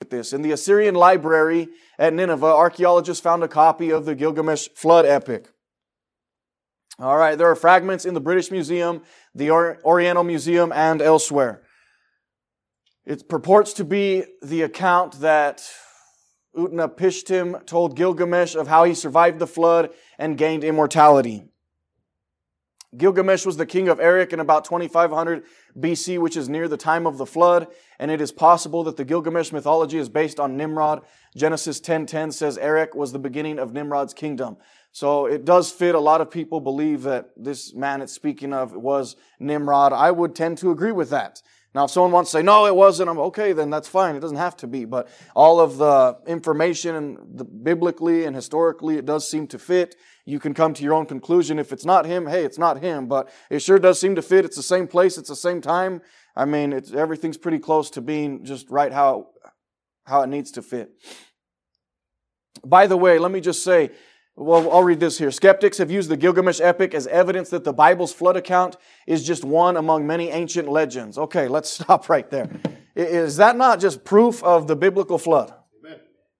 at this. In the Assyrian library at Nineveh, archaeologists found a copy of the Gilgamesh flood epic. All right, there are fragments in the British Museum, the Oriental Museum, and elsewhere. It purports to be the account that Utnapishtim told Gilgamesh of how he survived the flood and gained immortality. Gilgamesh was the king of Erech in about 2500 BC, which is near the time of the flood, and it is possible that the Gilgamesh mythology is based on Nimrod. Genesis 10:10 says Erech was the beginning of Nimrod's kingdom. So it does fit. A lot of people believe that this man it's speaking of was Nimrod. I would tend to agree with that. Now, if someone wants to say, no, it wasn't, I'm okay, then that's fine. It doesn't have to be. But all of the information and biblically and historically, it does seem to fit. You can come to your own conclusion. If it's not him, hey, it's not him. But it sure does seem to fit. It's the same place. It's the same time. I mean, everything's pretty close to being just right how it needs to fit. By the way, let me just say, well, I'll read this here. Skeptics have used the Gilgamesh epic as evidence that the Bible's flood account is just one among many ancient legends. Okay, let's stop right there. Is that not just proof of the biblical flood? Amen.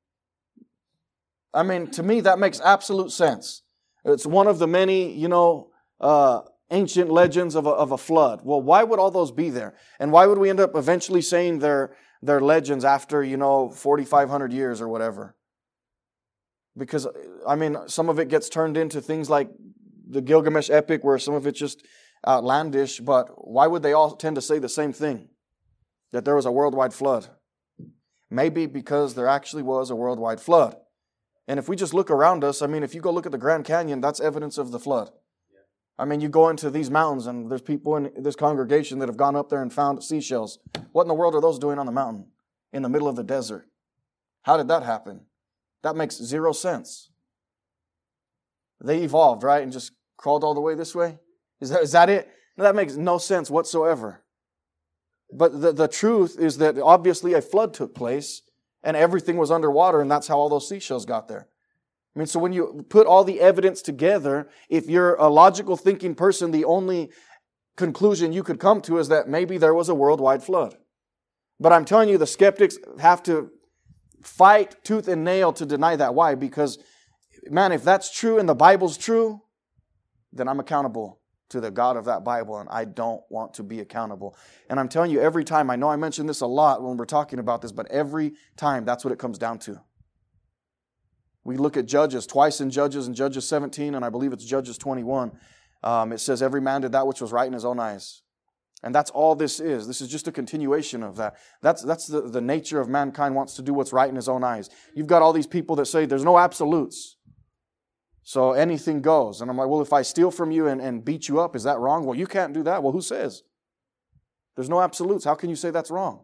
I mean, to me, that makes absolute sense. It's one of the many, ancient legends of a flood. Well, why would all those be there? And why would we end up eventually saying they're legends after, 4,500 years or whatever? Because, some of it gets turned into things like the Gilgamesh epic where some of it's just outlandish, but why would they all tend to say the same thing? That there was a worldwide flood. Maybe because there actually was a worldwide flood. And if we just look around us, if you go look at the Grand Canyon, that's evidence of the flood. You go into these mountains and there's people in this congregation that have gone up there and found seashells. What in the world are those doing on the mountain in the middle of the desert? How did that happen? That makes zero sense. They evolved, right? And just crawled all the way this way? Is that it? No, that makes no sense whatsoever. But the truth is that obviously a flood took place and everything was underwater, and that's how all those seashells got there. So when you put all the evidence together, if you're a logical thinking person, the only conclusion you could come to is that maybe there was a worldwide flood. But I'm telling you, the skeptics have to fight tooth and nail to deny that. Why? Because, man, if that's true and the Bible's true, then I'm accountable to the God of that Bible, and I don't want to be accountable. And I'm telling you, every time, I know I mention this a lot when we're talking about this, but every time that's what it comes down to. We look at Judges, twice in Judges 17, and I believe it's Judges 21. It says, every man did that which was right in his own eyes. And that's all this is. This is just a continuation of that. That's the nature of mankind, wants to do what's right in his own eyes. You've got all these people that say there's no absolutes. So anything goes. And I'm like, well, if I steal from you and beat you up, is that wrong? Well, you can't do that. Well, who says? There's no absolutes. How can you say that's wrong?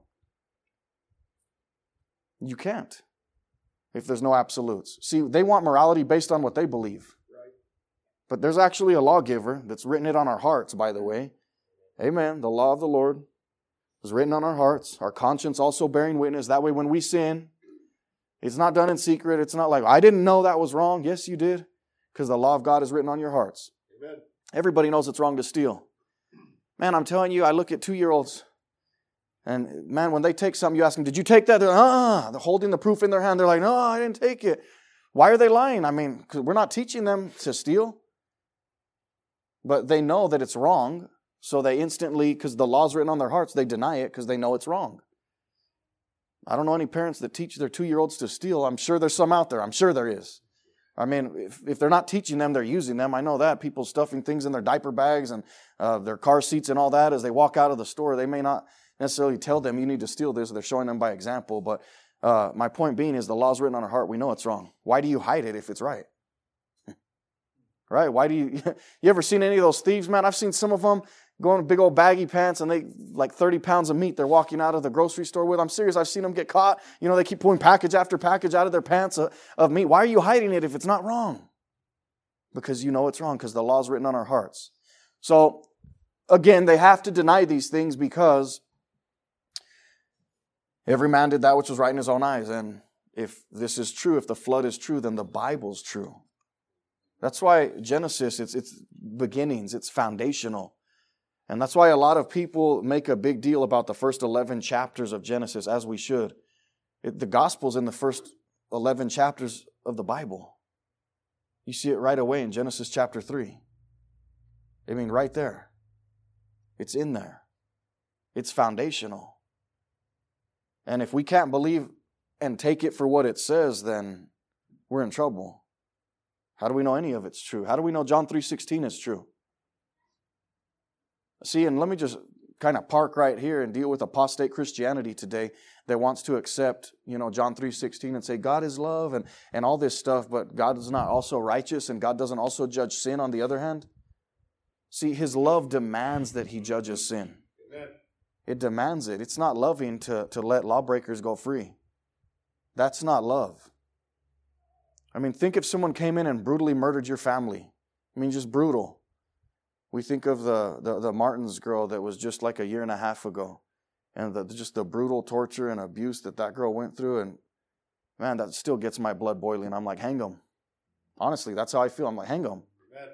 You can't. If there's no absolutes. See, they want morality based on what they believe. But there's actually a lawgiver that's written it on our hearts, by the way. Amen. The law of the Lord was written on our hearts. Our conscience also bearing witness. That way when we sin, it's not done in secret. It's not like, I didn't know that was wrong. Yes, you did. Because the law of God is written on your hearts. Amen. Everybody knows it's wrong to steal. Man, I'm telling you, I look at 2-year-olds. And man, when they take something, you ask them, did you take that? They're like, they're holding the proof in their hand. They're like, no, I didn't take it. Why are they lying? Because we're not teaching them to steal. But they know that it's wrong. So they instantly, because the law's written on their hearts, they deny it because they know it's wrong. I don't know any parents that teach their 2-year-olds to steal. I'm sure there's some out there. I'm sure there is. If they're not teaching them, they're using them. I know that. People stuffing things in their diaper bags and their car seats and all that as they walk out of the store. They may not necessarily tell them, you need to steal this. They're showing them by example. But my point being is the law's written on our heart. We know it's wrong. Why do you hide it if it's right? Right? Why do you ever seen any of those thieves, man? I've seen some of them going in big old baggy pants and they like 30 pounds of meat they're walking out of the grocery store with. I'm serious. I've seen them get caught. They keep pulling package after package out of their pants of meat. Why are you hiding it if it's not wrong? Because you know it's wrong, because the law's written on our hearts. So, again, they have to deny these things because every man did that which was right in his own eyes. And if this is true, if the flood is true, then the Bible's true. That's why Genesis, it's beginnings, it's foundational. And that's why a lot of people make a big deal about the first 11 chapters of Genesis, as we should. The gospel's in the first 11 chapters of the Bible. You see it right away in Genesis chapter 3. I mean, right there. It's in there. It's foundational. And if we can't believe and take it for what it says, then we're in trouble. How do we know any of it's true? How do we know John 3:16 is true? See, and let me just kind of park right here and deal with apostate Christianity today that wants to accept, John 3:16 and say God is love and all this stuff, but God is not also righteous and God doesn't also judge sin on the other hand. See, His love demands that He judges sin. Amen. It demands it. It's not loving to let lawbreakers go free. That's not love. I mean, think if someone came in and brutally murdered your family. I mean, just brutal. We think of the Martins girl that was just like a year and a half ago. And just the brutal torture and abuse that girl went through. And man, that still gets my blood boiling. I'm like, hang them. Honestly, that's how I feel. I'm like, hang them. Amen.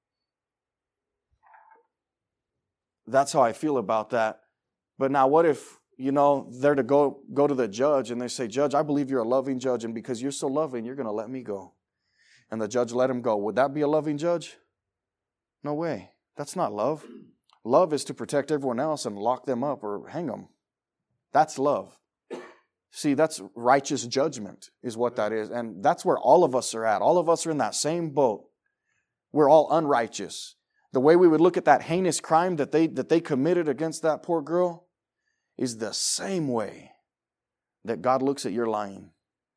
That's how I feel about that. But now what if, they're to go to the judge and they say, Judge, I believe you're a loving judge, and because you're so loving, you're going to let me go. And the judge let him go. Would that be a loving judge? No way. That's not love. Love is to protect everyone else and lock them up or hang them. That's love. See, that's righteous judgment is what that is. And that's where all of us are at. All of us are in that same boat. We're all unrighteous. The way we would look at that heinous crime that they committed against that poor girl is the same way that God looks at your lying.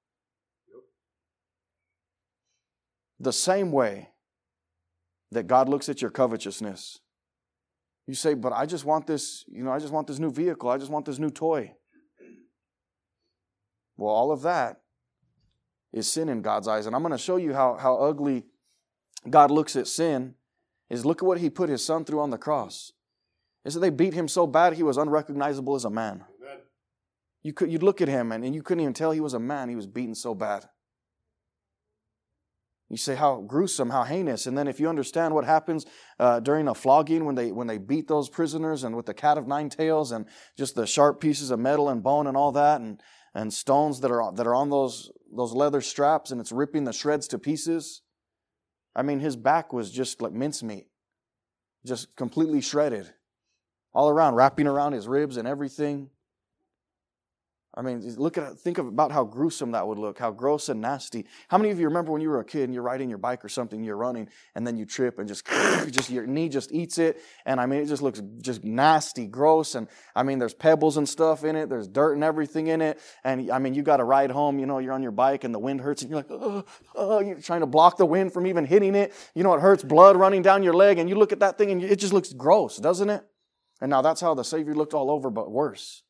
The same way that God looks at your covetousness. You say, but I just want this, I just want this new vehicle. I just want this new toy. Well, all of that is sin in God's eyes. And I'm going to show you how ugly God looks at sin. Is look at what He put His Son through on the cross. Is that they beat Him so bad He was unrecognizable as a man. Amen. You'd look at Him and you couldn't even tell He was a man. He was beaten so bad. You say how gruesome, how heinous. And then if you understand what happens during a flogging when they beat those prisoners and with the cat of nine tails and just the sharp pieces of metal and bone and all that and stones that are on those leather straps and it's ripping the shreds to pieces. I mean, His back was just like mincemeat, just completely shredded, all around, wrapping around His ribs and everything. I mean, think about how gruesome that would look, how gross and nasty. How many of you remember when you were a kid and you're riding your bike or something, you're running, and then you trip and just your knee just eats it, and I mean, it just looks just nasty, gross, and I mean, there's pebbles and stuff in it, there's dirt and everything in it, and I mean, you got to ride home, you're on your bike and the wind hurts, and you're like, you're trying to block the wind from even hitting it. It hurts, blood running down your leg, and you look at that thing and it just looks gross, doesn't it? And now that's how the Savior looked all over, but worse.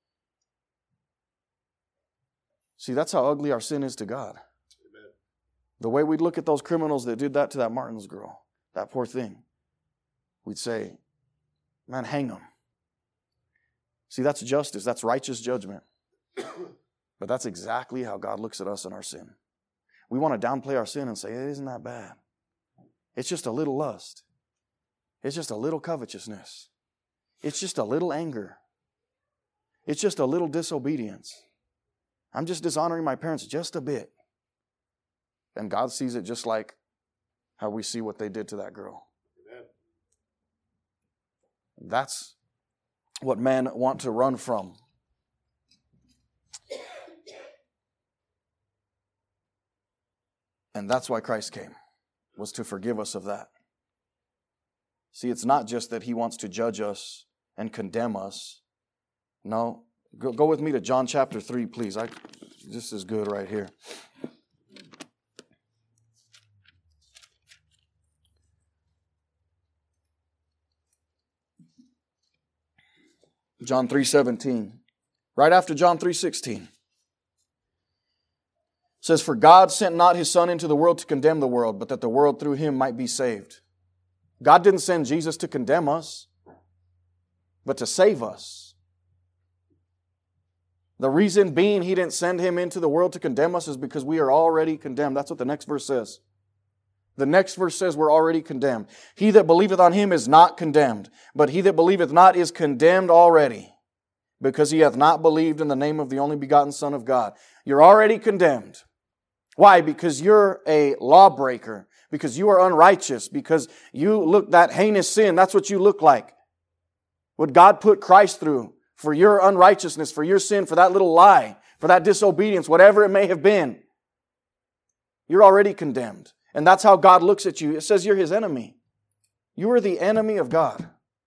See, that's how ugly our sin is to God. Amen. The way we'd look at those criminals that did that to that Martins girl, that poor thing, we'd say, man, hang them. See, that's justice. That's righteous judgment. But that's exactly how God looks at us in our sin. We want to downplay our sin and say, it isn't that bad. It's just a little lust. It's just a little covetousness. It's just a little anger. It's just a little disobedience. I'm just dishonoring my parents just a bit. And God sees it just like how we see what they did to that girl. Amen. That's what men want to run from. And that's why Christ came, was to forgive us of that. See, it's not just that He wants to judge us and condemn us. No. Go with me to John chapter 3, please. This is good right here. John 3:17. Right after John 3:16. Says, for God sent not His Son into the world to condemn the world, but that the world through Him might be saved. God didn't send Jesus to condemn us, but to save us. The reason being He didn't send Him into the world to condemn us is because we are already condemned. That's what the next verse says. The next verse says we're already condemned. He that believeth on Him is not condemned, but he that believeth not is condemned already, because he hath not believed in the name of the only begotten Son of God. You're already condemned. Why? Because you're a lawbreaker. Because you are unrighteous. Because you look that heinous sin. That's what you look like. What God put Christ through for your unrighteousness, for your sin, for that little lie, for that disobedience, whatever it may have been. You're already condemned. And that's how God looks at you. It says you're His enemy. You are the enemy of God.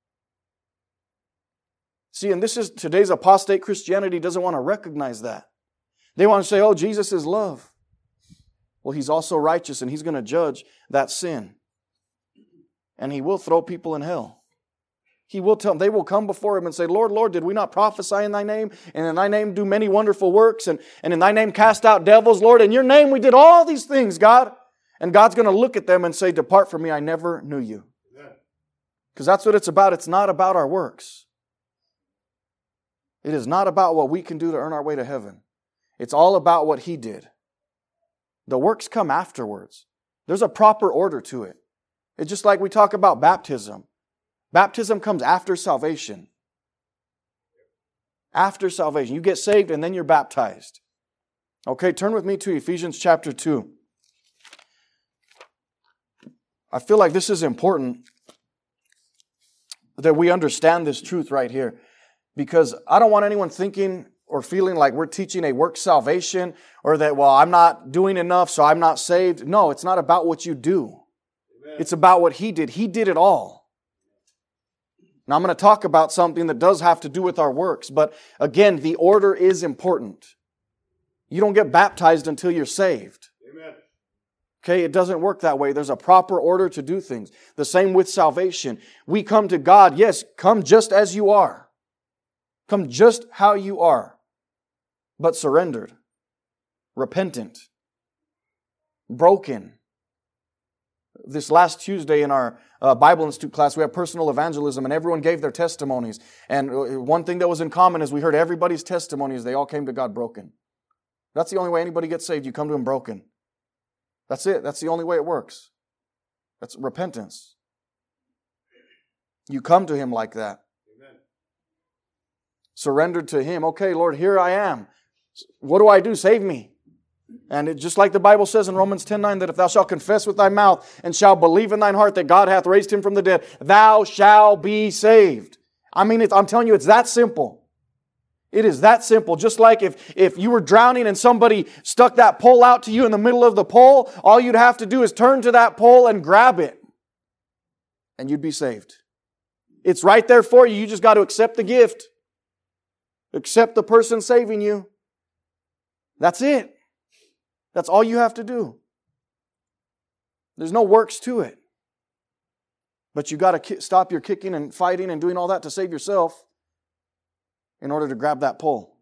See, and this is today's apostate Christianity doesn't want to recognize that. They want to say, oh, Jesus is love. Well, He's also righteous and He's going to judge that sin. And He will throw people in hell. He will tell them, they will come before Him and say, Lord, Lord, did we not prophesy in Thy name? And in Thy name do many wonderful works? And in Thy name cast out devils, Lord. In Your name we did all these things, God. And God's going to look at them and say, depart from me, I never knew you. Because that's what it's about. It's not about our works. It is not about what we can do to earn our way to heaven. It's all about what He did. The works come afterwards. There's a proper order to it. It's just like we talk about baptism. Baptism comes after salvation. After salvation. You get saved and then you're baptized. Okay, turn with me to Ephesians chapter 2. I feel like this is important that we understand this truth right here. Because I don't want anyone thinking or feeling like we're teaching a work salvation or that, well, I'm not doing enough, so I'm not saved. No, it's not about what you do. Amen. It's about what He did. He did it all. Now I'm going to talk about something that does have to do with our works. But again, the order is important. You don't get baptized until you're saved. Amen. Okay, it doesn't work that way. There's a proper order to do things. The same with salvation. We come to God, yes, come just as you are. Come just how you are, but surrendered, repentant, broken. This last Tuesday in our Bible Institute class, we had personal evangelism, and everyone gave their testimonies. And one thing that was in common is we heard everybody's testimonies. They all came to God broken. That's the only way anybody gets saved. You come to Him broken. That's it. That's the only way it works. That's repentance. You come to Him like that. Surrendered to Him. Okay, Lord, here I am. What do I do? Save me. And just like the Bible says in Romans 10:9, that if thou shalt confess with thy mouth and shalt believe in thine heart that God hath raised Him from the dead, thou shalt be saved. I mean, I'm telling you, it's that simple. It is that simple. Just like if you were drowning and somebody stuck that pole out to you in the middle of the pole, all you'd have to do is turn to that pole and grab it. And you'd be saved. It's right there for you. You just got to accept the gift. Accept the person saving you. That's it. That's all you have to do. There's no works to it. But you got to stop your kicking and fighting and doing all that to save yourself in order to grab that pole.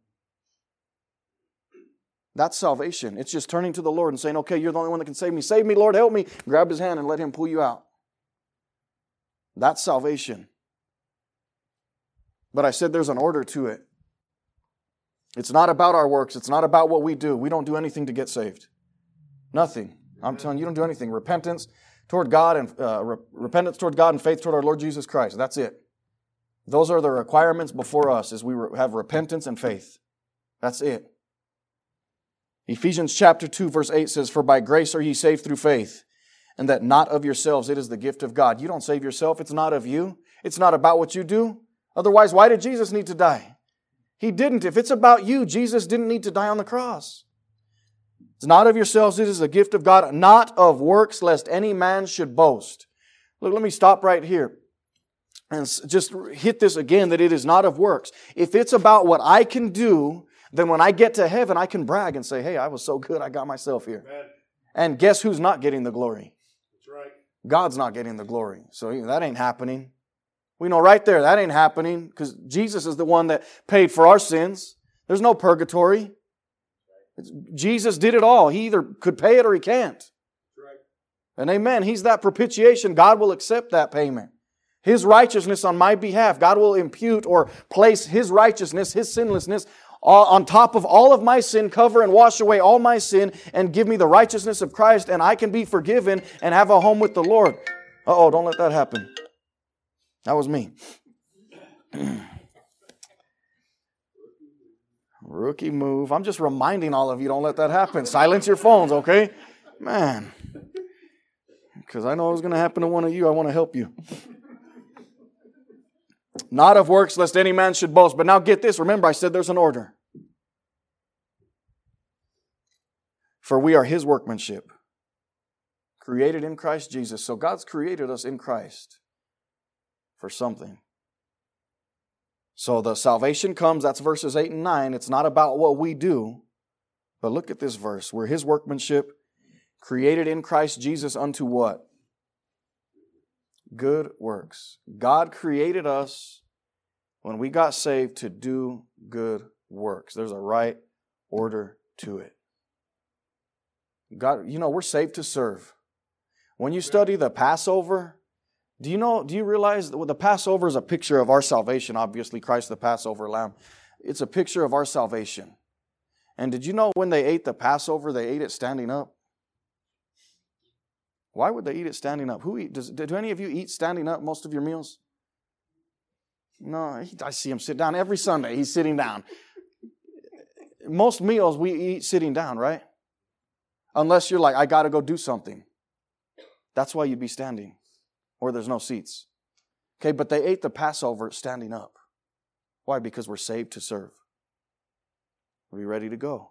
That's salvation. It's just turning to the Lord and saying, okay, you're the only one that can save me. Save me, Lord, help me. Grab His hand and let Him pull you out. That's salvation. But I said there's an order to it. It's not about our works. It's not about what we do. We don't do anything to get saved. Nothing. I'm telling you, you don't do anything. Repentance toward God and repentance toward God and faith toward our Lord Jesus Christ. That's it. Those are the requirements before us, is we have repentance and faith. That's it. Ephesians chapter 2 verse 8 says, for by grace are ye saved through faith, and that not of yourselves, it is the gift of God. You don't save yourself. It's not of you. It's not about what you do. Otherwise, why did Jesus need to die? He didn't. If it's about you, Jesus didn't need to die on the cross. It's not of yourselves, it is the gift of God, not of works, lest any man should boast. Look, let me stop right here and just hit this again, that it is not of works. If it's about what I can do, then when I get to heaven, I can brag and say, hey, I was so good, I got myself here. Amen. And guess who's not getting the glory? That's right. God's not getting the glory. So that ain't happening. We know right there that ain't happening because Jesus is the one that paid for our sins. There's no purgatory. Jesus did it all. He either could pay it or He can't. Right. And amen. He's that propitiation. God will accept that payment. His righteousness on my behalf. God will impute or place His righteousness, His sinlessness on top of all of my sin, cover and wash away all my sin and give me the righteousness of Christ, and I can be forgiven and have a home with the Lord. Uh-oh, don't let that happen. That was me. Rookie move. I'm just reminding all of you, don't let that happen. Silence your phones, okay? Man. Because I know it was going to happen to one of you. I want to help you. Not of works, lest any man should boast. But now get this. Remember, I said there's an order. For we are His workmanship, created in Christ Jesus. So God's created us in Christ for something. So the salvation comes, that's verses 8 and 9. It's not about what we do. But look at this verse. We're His workmanship, created in Christ Jesus unto what? Good works. God created us when we got saved to do good works. There's a right order to it. God, we're saved to serve. When you study the Passover, do you realize that the Passover is a picture of our salvation? Obviously, Christ the Passover Lamb. It's a picture of our salvation. And did you know when they ate the Passover, they ate it standing up? Why would they eat it standing up? Do any of you eat standing up most of your meals? No, I see him sit down every Sunday. He's sitting down. Most meals we eat sitting down, right? Unless you're like, I got to go do something. That's why you'd be standing. Or there's no seats. Okay, but they ate the Passover standing up. Why? Because we're saved to serve. Are we ready to go?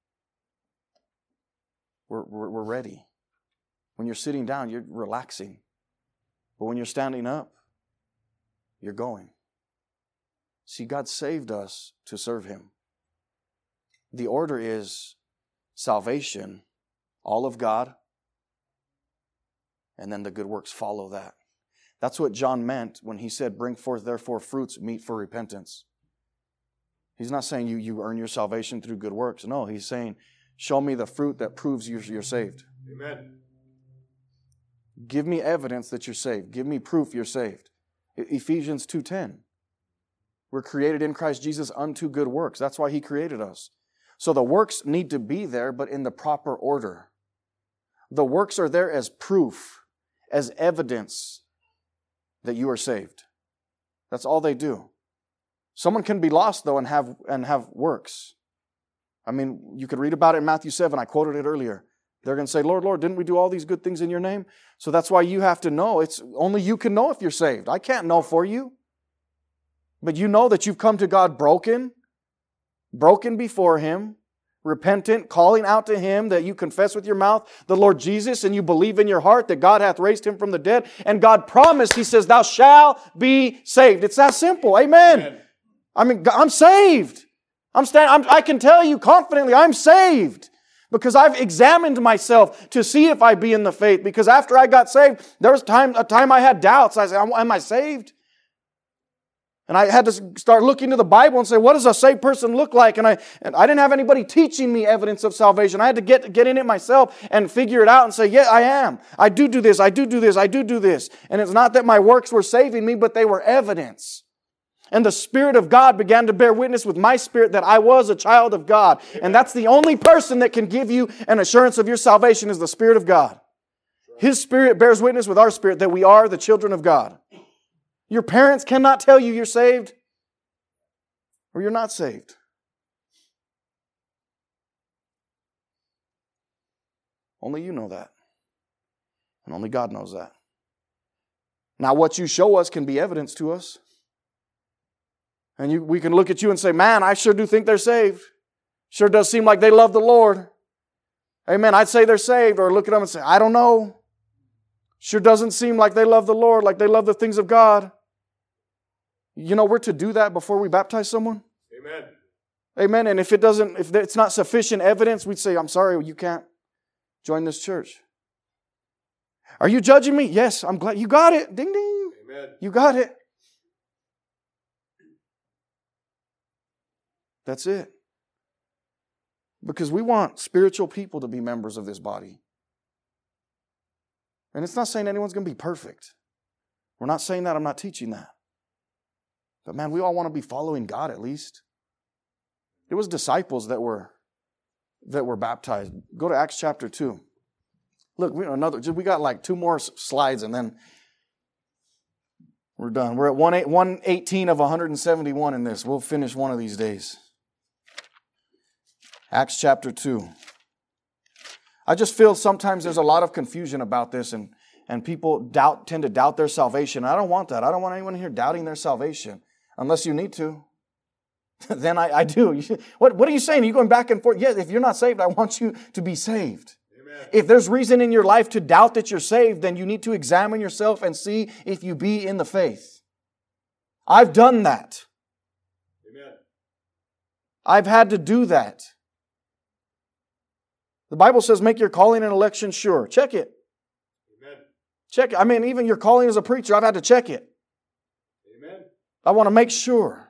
We're ready. When you're sitting down, you're relaxing. But when you're standing up, you're going. See, God saved us to serve Him. The order is salvation, all of God, and then the good works follow that. That's what John meant when he said, bring forth therefore fruits meet for repentance. He's not saying you earn your salvation through good works. No, he's saying, show me the fruit that proves you're saved. Amen. Give me evidence that you're saved. Give me proof you're saved. Ephesians 2:10. We're created in Christ Jesus unto good works. That's why He created us. So the works need to be there, but in the proper order. The works are there as proof, as evidence that you are saved. That's all they do. Someone can be lost, though, and have works. I mean, you could read about it in Matthew 7. I quoted it earlier. They're going to say, Lord, Lord, didn't we do all these good things in your name? So that's why you have to know. It's only you can know if you're saved. I can't know for you. But you know that you've come to God broken before Him, repentant, calling out to Him, that you confess with your mouth the Lord Jesus, and you believe in your heart that God hath raised Him from the dead. And God promised, He says, thou shalt be saved. It's that simple. Amen. Amen. I mean, I'm saved. I can tell you confidently, I'm saved. Because I've examined myself to see if I be in the faith. Because after I got saved, there was a time I had doubts. I said, am I saved? And I had to start looking to the Bible and say, what does a saved person look like? And I didn't have anybody teaching me evidence of salvation. I had to get in it myself and figure it out and say, yeah, I am. I do this. I do this. I do this. And it's not that my works were saving me, but they were evidence. And the Spirit of God began to bear witness with my spirit that I was a child of God. And that's the only person that can give you an assurance of your salvation is the Spirit of God. His Spirit bears witness with our spirit that we are the children of God. Your parents cannot tell you you're saved or you're not saved. Only you know that. And only God knows that. Now, what you show us can be evidence to us. And we can look at you and say, man, I sure do think they're saved. Sure does seem like they love the Lord. Amen. I'd say they're saved. Or look at them and say, I don't know. Sure doesn't seem like they love the Lord, like they love the things of God. You know, we're to do that before we baptize someone. Amen. Amen. And if it's not sufficient evidence, we'd say, I'm sorry, you can't join this church. Are you judging me? Yes, I'm glad. You got it. Ding, ding. Amen. You got it. That's it. Because we want spiritual people to be members of this body. And it's not saying anyone's going to be perfect. We're not saying that. I'm not teaching that. But man, we all want to be following God at least. It was disciples that were baptized. Go to Acts chapter 2. Look, we got like 2 more slides and then we're done. We're at 118 of 171 in this. We'll finish one of these days. Acts chapter 2. I just feel sometimes there's a lot of confusion about this, and people tend to doubt their salvation. I don't want that. I don't want anyone here doubting their salvation, unless you need to. Then I do. What are you saying? Are you going back and forth? Yeah, if you're not saved, I want you to be saved. Amen. If there's reason in your life to doubt that you're saved, then you need to examine yourself and see if you be in the faith. I've done that. Amen. I've had to do that. The Bible says make your calling and election sure. Check it. Amen. Check it. I mean, even your calling as a preacher, I've had to check it. Amen. I want to make sure.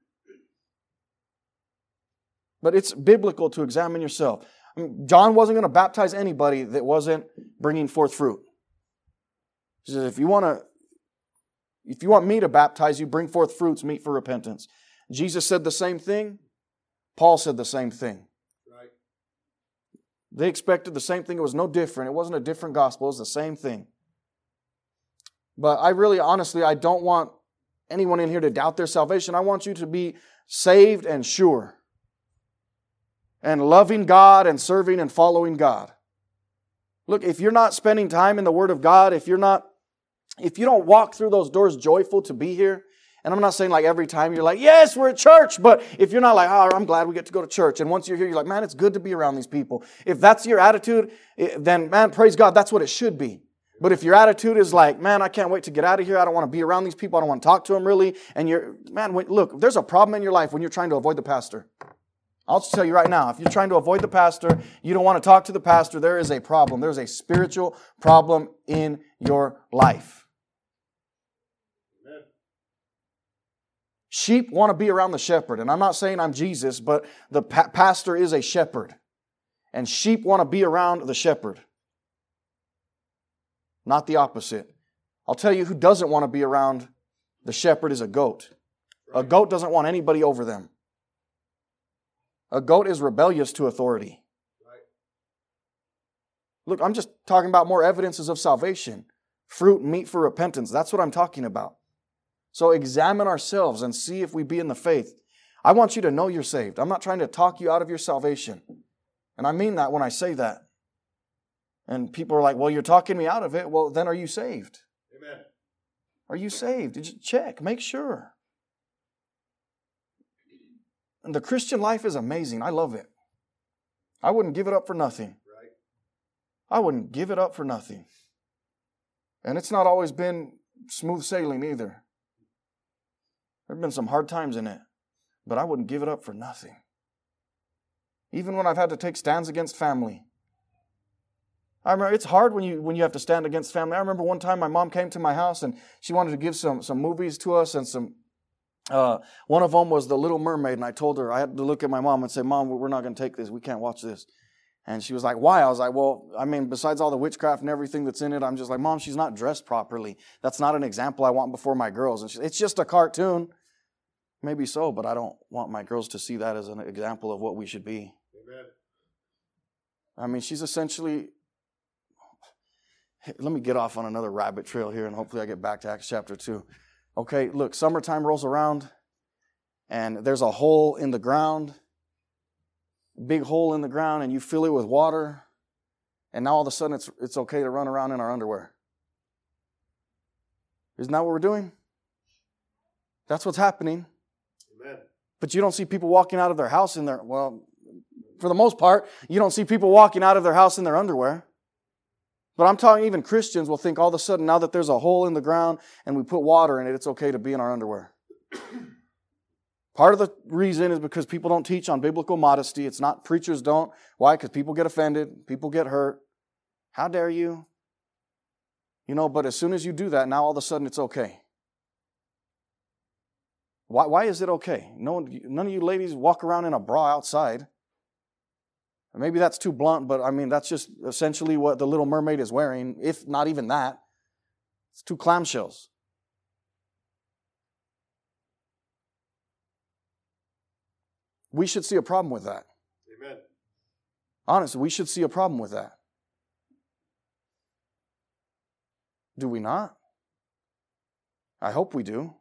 But it's biblical to examine yourself. I mean, John wasn't going to baptize anybody that wasn't bringing forth fruit. He says, if you want me to baptize you, bring forth fruits, meet for repentance. Jesus said the same thing. Paul said the same thing. Right. They expected the same thing. It was no different. It wasn't a different gospel. It was the same thing. But I really, honestly, I don't want anyone in here to doubt their salvation. I want you to be saved and sure. And loving God and serving and following God. Look, if you're not spending time in the Word of God, if you don't walk through those doors joyful to be here, and I'm not saying like every time you're like, yes, we're at church, but if you're not like, oh, I'm glad we get to go to church, and once you're here, you're like, man, it's good to be around these people. If that's your attitude, then man, praise God, that's what it should be. But if your attitude is like, man, I can't wait to get out of here, I don't want to be around these people, I don't want to talk to them really, and look, there's a problem in your life when you're trying to avoid the pastor. I'll just tell you right now, if you're trying to avoid the pastor, you don't want to talk to the pastor, there is a problem. There's a spiritual problem in your life. Amen. Sheep want to be around the shepherd. And I'm not saying I'm Jesus, but the pastor is a shepherd. And sheep want to be around the shepherd. Not the opposite. I'll tell you who doesn't want to be around the shepherd is a goat. A goat doesn't want anybody over them. A goat is rebellious to authority. Right. Look, I'm just talking about more evidences of salvation. Fruit and meat for repentance. That's what I'm talking about. So examine ourselves and see if we be in the faith. I want you to know you're saved. I'm not trying to talk you out of your salvation. And I mean that when I say that. And people are like, well, you're talking me out of it. Well, then are you saved? Amen. Are you saved? Did you check? Make sure. And the Christian life is amazing. I love it. I wouldn't give it up for nothing. Right. I wouldn't give it up for nothing. And it's not always been smooth sailing either. There have been some hard times in it. But I wouldn't give it up for nothing. Even when I've had to take stands against family. I remember it's hard when you have to stand against family. I remember one time my mom came to my house and she wanted to give some movies to us and some. One of them was The Little Mermaid, and I told her, I had to look at my mom and say, Mom, we're not going to take this. We can't watch this. And she was like, why? I was like, well, I mean, besides all the witchcraft and everything that's in it, I'm just like, Mom, she's not dressed properly. That's not an example I want before my girls. And she said, it's just a cartoon. Maybe so, but I don't want my girls to see that as an example of what we should be. Amen. I mean, she's essentially... Let me get off on another rabbit trail here, and hopefully I get back to Acts chapter 2. Okay, look, summertime rolls around, and there's a hole in the ground, big hole in the ground, and you fill it with water, and now all of a sudden it's okay to run around in our underwear. Isn't that what we're doing? That's what's happening. Amen. But you don't see people walking out of their house in their, well, for the most part, you don't see people walking out of their house in their underwear. But I'm talking even Christians will think all of a sudden now that there's a hole in the ground and we put water in it, it's okay to be in our underwear. Part of the reason is because people don't teach on biblical modesty. It's not preachers don't. Why? Because people get offended. People get hurt. How dare you? But as soon as you do that, now all of a sudden it's okay. Why is it okay? None of you ladies walk around in a bra outside. Maybe that's too blunt, but I mean, that's just essentially what the Little Mermaid is wearing, if not even that. It's 2 clamshells. We should see a problem with that. Amen. Honestly, we should see a problem with that. Do we not? I hope we do.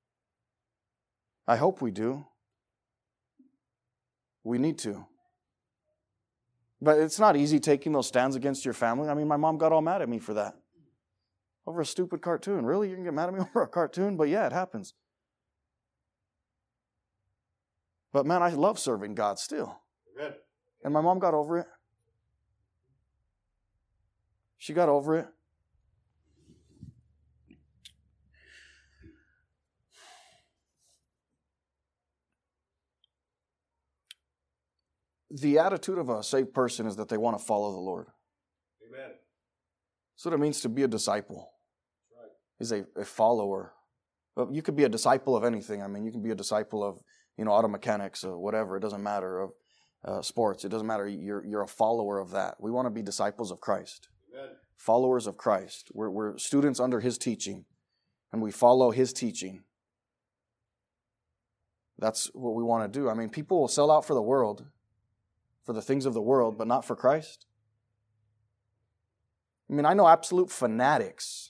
I hope we do. We need to. But it's not easy taking those stands against your family. I mean, my mom got all mad at me for that. Over a stupid cartoon. Really? You can get mad at me over a cartoon? But yeah, it happens. But man, I love serving God still. Amen. And my mom got over it. She got over it. The attitude of a saved person is that they want to follow the Lord. Amen. That's what it means to be a disciple. Right. Is a follower. Well, you could be a disciple of anything. I mean, you can be a disciple of, auto mechanics or whatever. It doesn't matter. Of sports. It doesn't matter. You're a follower of that. We want to be disciples of Christ. Amen. Followers of Christ. We're students under His teaching. And we follow His teaching. That's what we want to do. I mean, people will sell out for the world. For the things of the world, but not for Christ. I mean, I know absolute fanatics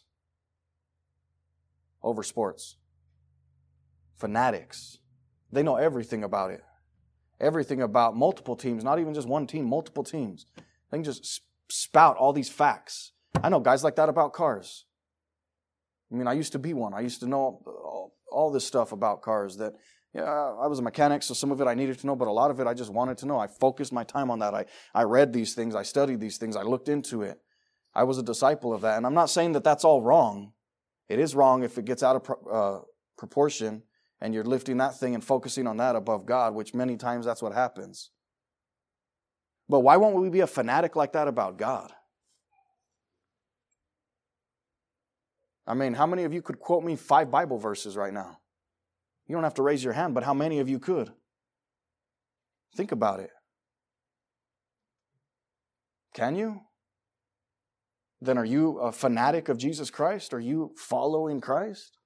over sports. Fanatics. They know everything about it. Everything about multiple teams, not even just one team, multiple teams. They can just spout all these facts. I know guys like that about cars. I mean, I used to be one. I used to know all this stuff about cars that, I was a mechanic, so some of it I needed to know, but a lot of it I just wanted to know. I focused my time on that. I read these things. I studied these things. I looked into it. I was a disciple of that. And I'm not saying that that's all wrong. It is wrong if it gets out of proportion and you're lifting that thing and focusing on that above God, which many times that's what happens. But why won't we be a fanatic like that about God? I mean, how many of you could quote me 5 Bible verses right now? You don't have to raise your hand, but how many of you could? Think about it. Can you? Then are you a fanatic of Jesus Christ? Are you following Christ?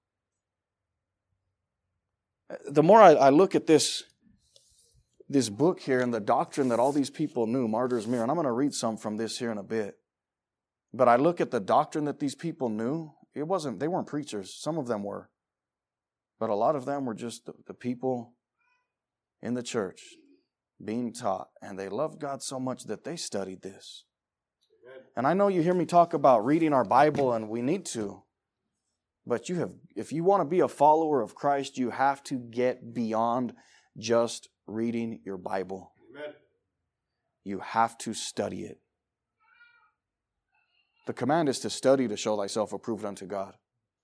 The more I look at this book here and the doctrine that all these people knew, Martyr's Mirror, and I'm going to read some from this here in a bit. But I look at the doctrine that these people knew. They weren't preachers. Some of them were. But a lot of them were just the people in the church being taught. And they loved God so much that they studied this. Amen. And I know you hear me talk about reading our Bible, and we need to. But if you want to be a follower of Christ, you have to get beyond just reading your Bible. Amen. You have to study it. The command is to study to show thyself approved unto God.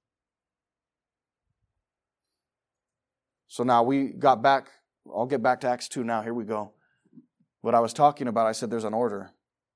So now I'll get back to Acts 2 now. Here we go. What I was talking about, I said there's an order.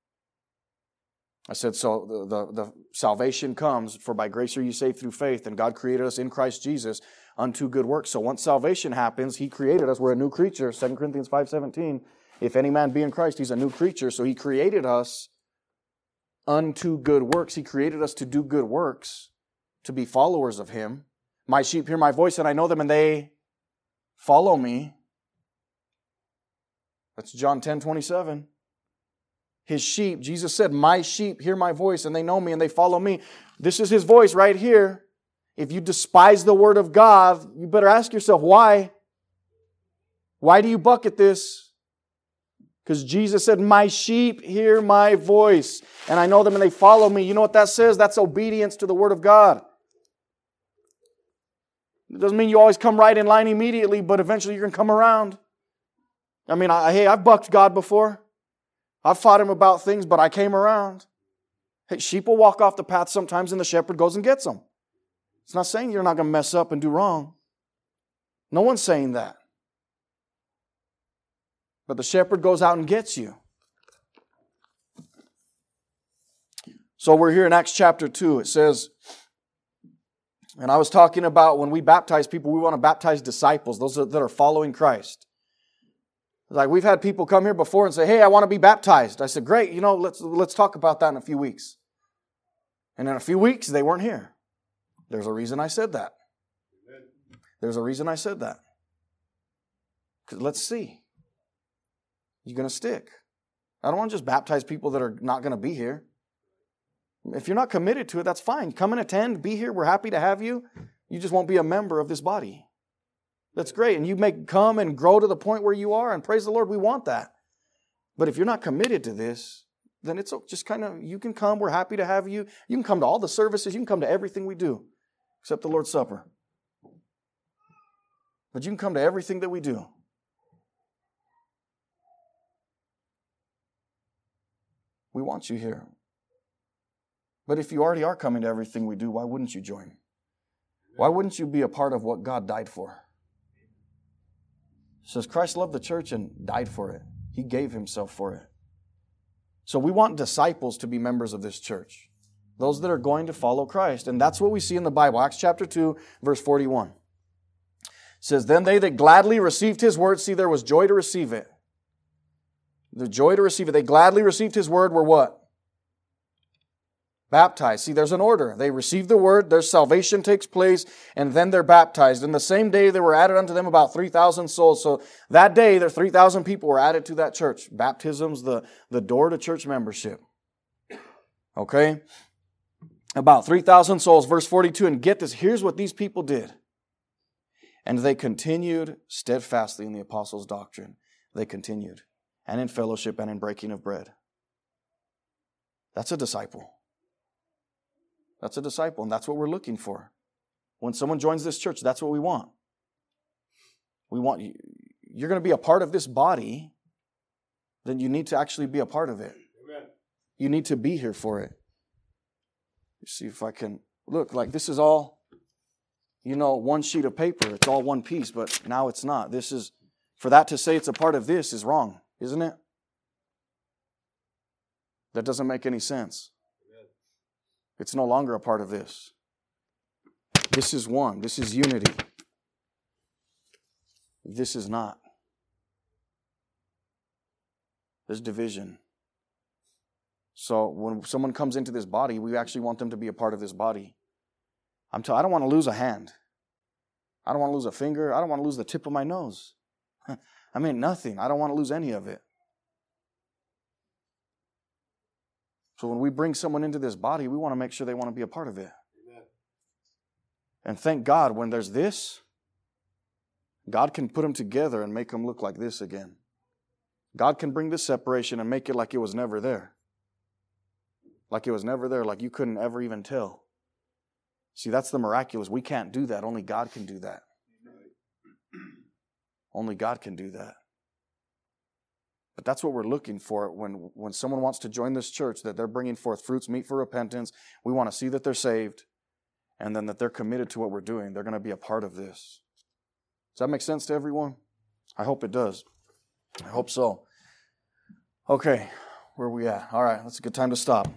I said, so the salvation comes, for by grace are you saved through faith, and God created us in Christ Jesus unto good works. So once salvation happens, He created us. We're a new creature. 2 Corinthians 5:17. If any man be in Christ, he's a new creature. So He created us unto good works. He created us to do good works, to be followers of Him. My sheep hear my voice, and I know them, and they follow me. That's John 10:27. His sheep, Jesus said, my sheep hear my voice, and they know me, and they follow me. This is His voice right here. If you despise the Word of God, you better ask yourself, why? Why do you bucket this? Because Jesus said, my sheep hear my voice, and I know them, and they follow me. You know what that says? That's obedience to the Word of God. It doesn't mean you always come right in line immediately, but eventually you're going to come around. I mean, I've bucked God before. I've fought Him about things, but I came around. Hey, sheep will walk off the path sometimes, and the shepherd goes and gets them. It's not saying you're not going to mess up and do wrong. No one's saying that. But the shepherd goes out and gets you. So we're here in Acts chapter 2. It says, and I was talking about when we baptize people, we want to baptize disciples, those that are following Christ. Like we've had people come here before and say, hey, I want to be baptized. I said, great, let's talk about that in a few weeks. And in a few weeks, they weren't here. There's a reason I said that. There's a reason I said that. Because let's see. You're going to stick. I don't want to just baptize people that are not going to be here. If you're not committed to it, that's fine. Come and attend, be here. We're happy to have you. You just won't be a member of this body. That's great. And you may come and grow to the point where you are, and praise the Lord, we want that. But if you're not committed to this, then it's just kind of, you can come. We're happy to have you. You can come to all the services. You can come to everything we do, except the Lord's Supper. But you can come to everything that we do. We want you here. But if you already are coming to everything we do, why wouldn't you join? Why wouldn't you be a part of what God died for? It says Christ loved the church and died for it. He gave himself for it. So we want disciples to be members of this church. Those that are going to follow Christ. And that's what we see in the Bible. Acts chapter 2, verse 41. It says, then they that gladly received his word, see, there was joy to receive it. The joy to receive it. They gladly received his word were what? Baptized. See, there's an order. They receive the word, their salvation takes place, and then they're baptized. And the same day there were added unto them about 3,000 souls. So that day, there 3,000 people were added to that church. Baptism's the door to church membership. Okay? About 3,000 souls. Verse 42, and get this, here's what these people did. And they continued steadfastly in the apostles' doctrine. They continued. And in fellowship and in breaking of bread. That's a disciple. That's a disciple, and that's what we're looking for. When someone joins this church, that's what we want. We want you. You're going to be a part of this body, then you need to actually be a part of it. Amen. You need to be here for it. You see if I can look, like this is all, one sheet of paper. It's all one piece, but now it's not. This is, for that to say it's a part of this is wrong, isn't it? That doesn't make any sense. It's no longer a part of this. This is one. This is unity. This is not. There's division. So when someone comes into this body, we actually want them to be a part of this body. I don't want to lose a hand. I don't want to lose a finger. I don't want to lose the tip of my nose. I mean, nothing. I don't want to lose any of it. So when we bring someone into this body, we want to make sure they want to be a part of it. Amen. And thank God, when there's this, God can put them together and make them look like this again. God can bring this separation and make it like it was never there. Like it was never there, like you couldn't ever even tell. See, that's the miraculous. We can't do that. Only God can do that. Only God can do that. But that's what we're looking for when someone wants to join this church, that they're bringing forth fruits meet for repentance. We want to see that they're saved, and then that they're committed to what we're doing. They're going to be a part of this. Does that make sense to everyone? I hope it does. I hope so. Okay, where are we at? All right, that's a good time to stop.